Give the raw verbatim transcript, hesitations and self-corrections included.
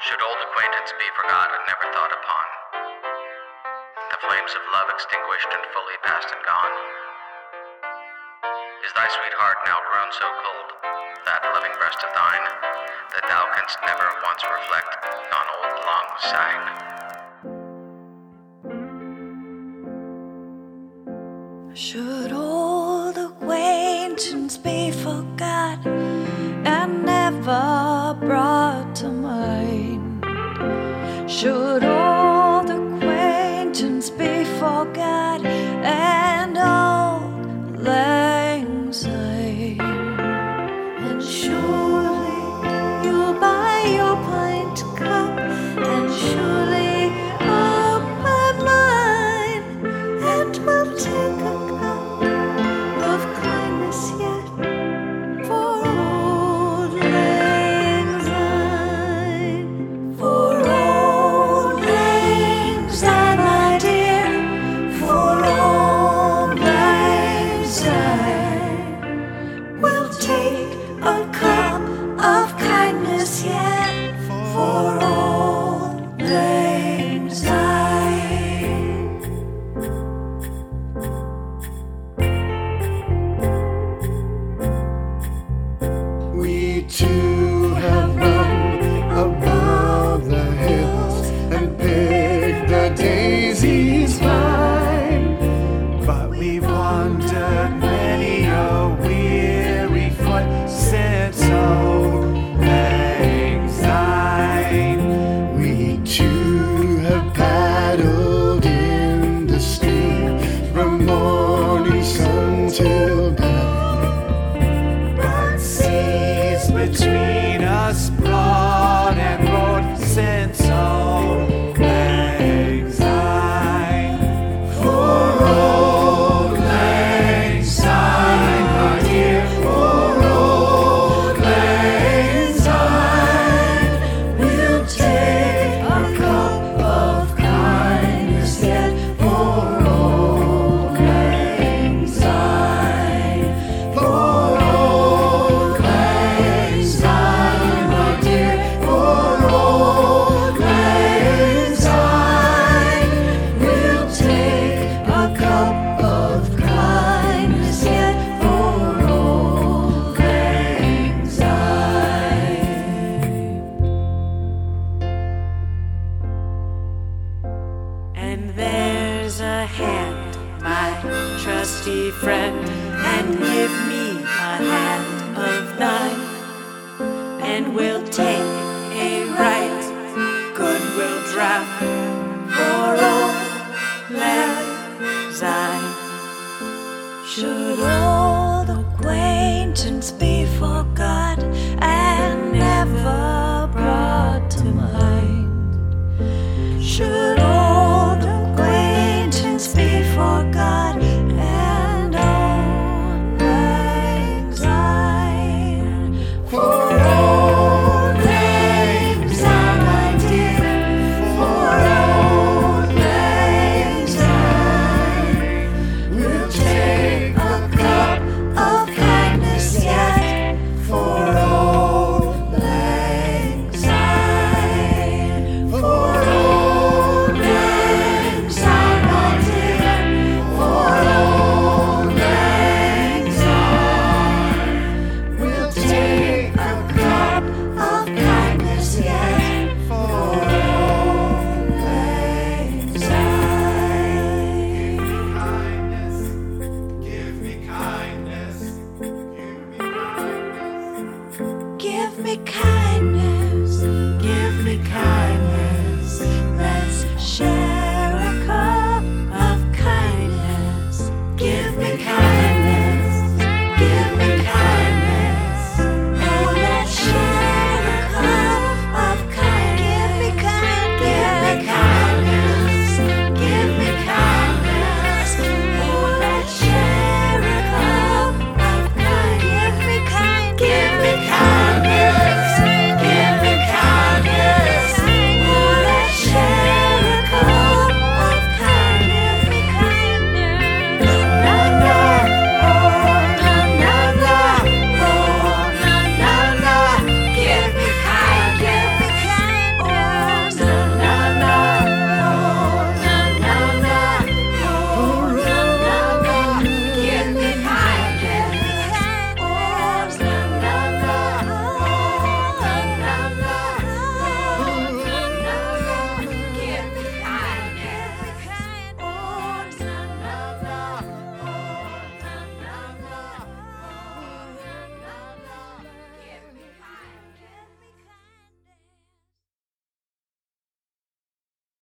Should old acquaintance be forgot and never thought upon, the flames of love extinguished and fully past and gone? Is thy sweetheart now grown so cold, that loving breast of thine, that thou canst never once reflect on old long sighing? Should old acquaintance be forgot and never brought to mind? Should old acquaintance be forgot and old lang syne? And surely you'll buy your pint cup, and surely I'll buy mine, and we'll take a cup of kindness yet for old lang syne. For old lang syne, my dear, for old lang syne, we'll take a cup of kindness yet for old lang syne. We two have run above the hills and picked the daisies fine, but we've wandered many a weary foot since old lang syne. We two have paddled in the stream from morning sun till night, but seas between us broad and broad since old lang syne. For old lang syne, my dear, for old lang syne, we'll take a cup of kindness yet for old lang syne. For old lang syne, my dear, for old lang syne, we'll take a cup of kindness yet for old lang syne. And there's a hand, my trusty friend,